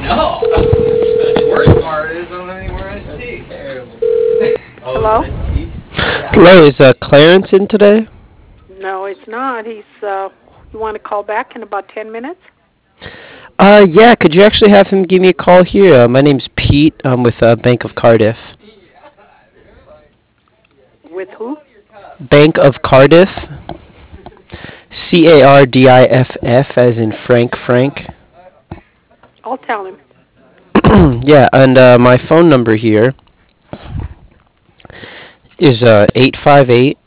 No. The worst part is I'm not even wearing a tee. Terrible. Hello? Hello, is Clarence in today? No, it's not. You want to call back in about 10 minutes? Yeah, could you actually have him give me a call here? My name's Pete. I'm with Bank of Cardiff. With who? Bank of Cardiff. Cardiff, as in Frank. I'll tell him. Yeah, and my phone number here is 858